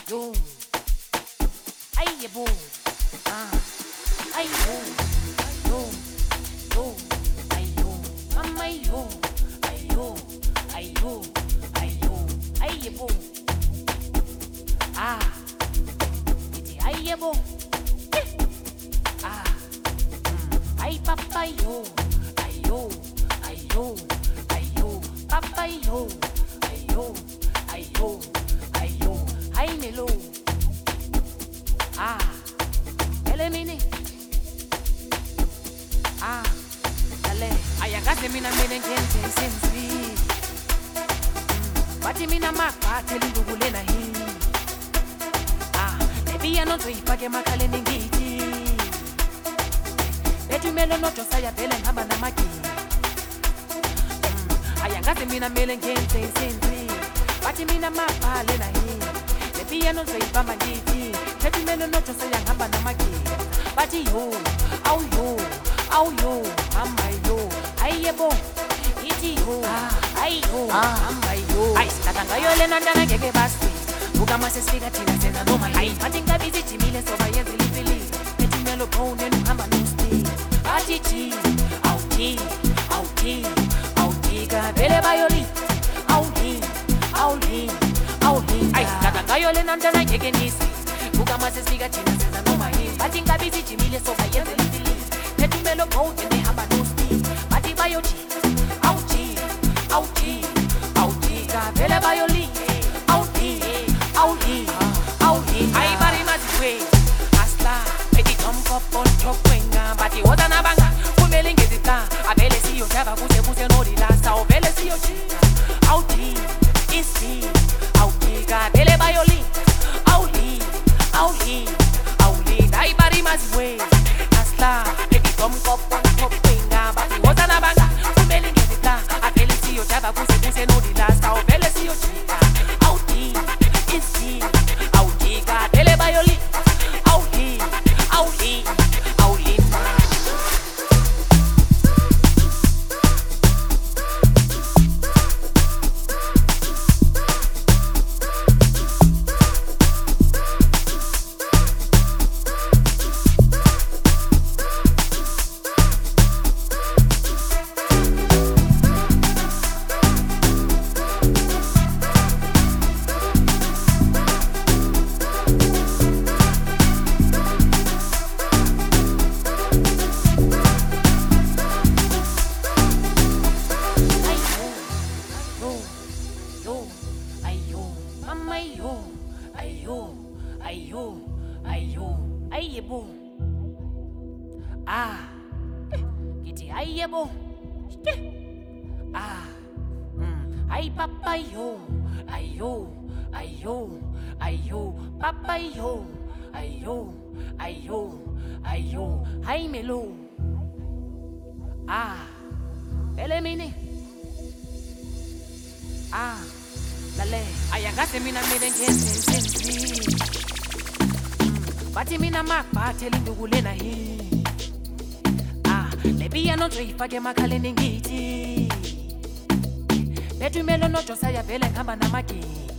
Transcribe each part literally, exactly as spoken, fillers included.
yo, ay bo, ah, ay yo, yo, yo, ay yo, mama yo, ay yo, ay yo, ay yo, ay bo, ah, iti ay bo, ah, ay papa yo, ay yo, ay yo, ay yo, papa yo, ay yo, ay yo. Ay melo, ah, elemini, ah, dale, ayakase mina mina ngenze sensi, bathi mina makbathela indukule na hi, ah, lebiya nozoyifake emakhaleni ngithi, bethi melo nojosaya vele ngihamba namagini, ayakase mina mina ngenze sensi, bathi mina makbhalela hi. Piano so ibamba ngithi Tethi meno nojo seyangihamba namagini Bathi yo, awu yo, awu yo, mama yo Ayebo, ithi yo, ayi yo, mama yo Ayi sikata ngayo lena ndana ngeke basi Buka mase sifika thina senza noma Ayi bathi ngabizi jimile soba yenze lifilisi Tethi melo phone yenu hamba no-speed Bathi G, awu G, awu G, awu G Kabele bayoli, awu G, awu G Ay, kaka ngayo le nandana ngeke nisi Buka mase sifika thina senza noma hii Bathi ngabizi jimile soba yenze lifilisi Tethi melo phone yenu hamba no-speed Bathi bayo G, awu G, awu G, awu G Kabele bayoli, awu G, awu G, awu G Ay bari maziwe, asla Peti tomko poncho kwenga Bathi woza nabanga, kumele ngezita Abele siyo java kuse kuse nori lasa Obele siyo G, awu G, isi Kabele bayoli, auli, auli, auli Dai bari maziwe, asla Eki tom kopon kopinga Bati woza nabanga, kumeli ngezita Abele siyo java kuse kuse nodi lasta Obele siyo chika, auli, isi, auli Kabele bayoli, auli, auli, auli Ayebo, ah, kiti ayebo, ah, mm. Ay papa yo, ayo, ayo, ayo, papa yo, ayo, ayo, ayo, ay melo, ah, elemini, ah, dale, ayakase mina mina ngenze sensi. Bathi mina makbathela indukule na hi Ah, lebiya nozoyifake emakhaleni ngithi Bethi melo nojosaya vele ngihamba namagini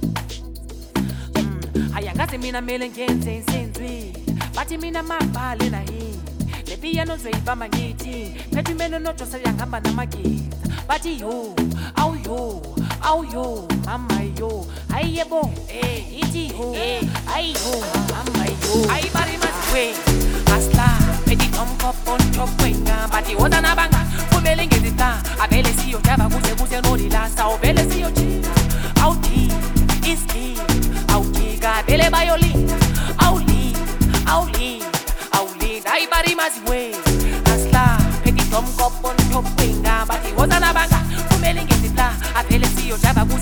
Ayakaze mina mele ngenze insenzi Bathi mina makbhalela hi Lebiya nozoyibamba ngithi Bethi melo nojosaya ngihamba namagini Bathi yo, awu yo, awu yo, mama yo Ayebo, eh, iti yo, eh, ay yo, mama yo Ay bari maziwe, asla Peti tomko poncho kwenga Bathi woza nabanga, kumele ngezita Abele siyo java kuse kuse nori lasa Obele siyo chika, awu G, iski, awu chika Kabele bayoli, auli, auli, auli Ay bari maziwe, asla Peti tomko poncho kwenga Bathi woza nabanga, kumele ngezita Abele siyo java kuse